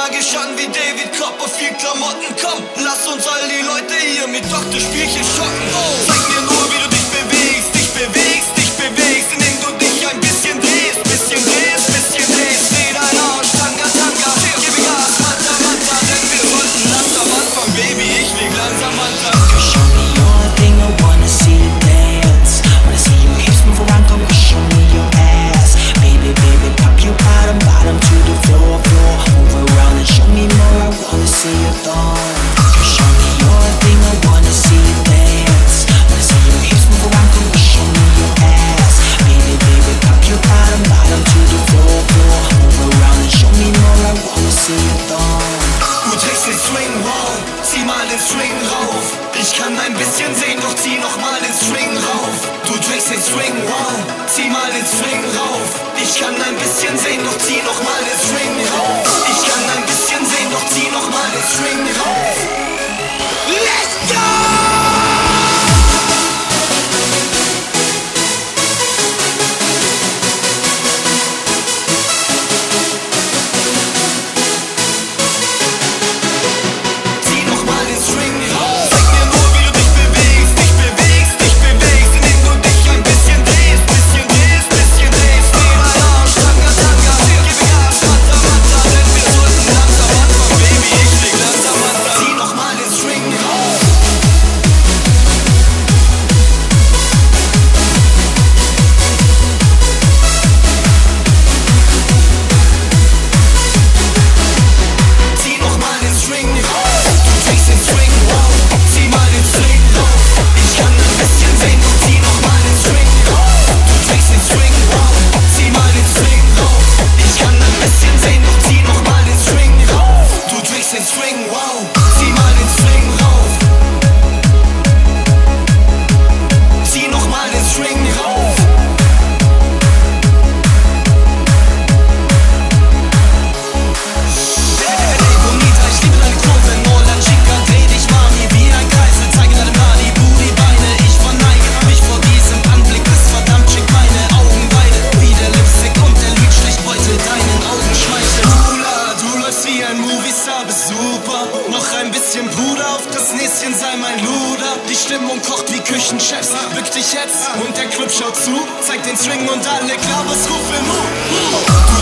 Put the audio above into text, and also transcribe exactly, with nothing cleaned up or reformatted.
magisch an wie David Copper, viel Klamotten, komm, lass uns all die Leute hier mit Doktor Spielchen schocken. Oh, zeig mir nur, wie du dich bewegst, dich bewegst, dich bewegst, indem du dich ein bisschen drehst, bisschen drehst, bisschen drehst. Dreh dein Arsch, Tanga, Tanga, gib Gas, Manta, Manta, denn wir sollten langsam anfangen, Baby, ich leg langsam an. Show me your thing, I wanna see you dance. Wanna see your hips move around, come on, show me your ass. Baby, baby, pop your bottom, bottom to the floor, floor. Move around and show me more, I wanna see your thong. Show me your thing, I wanna see you dance. Wanna see your hips move around, come on, show me your ass. Baby, baby, pop your bottom, bottom to the floor, floor. Move around and show me more, I wanna see your thong. Du trägst den Swing, wow, zieh mal den Swing rauf. Ich kann ein bisschen sehen, doch zieh noch mal den Swing rauf. Du trägst den Swing, wow, zieh mal den Swing rauf. Ich kann ein bisschen sehen, doch zieh noch mal den Swing rauf. Ich kann ein bisschen sehen, doch zieh noch mal den Swing rauf. Let's go! Sei mein Luder, die Stimmung kocht wie Küchenchefs. Bück dich jetzt und der Club schaut zu. Zeig den Swing und alle Klabers rufen Mu.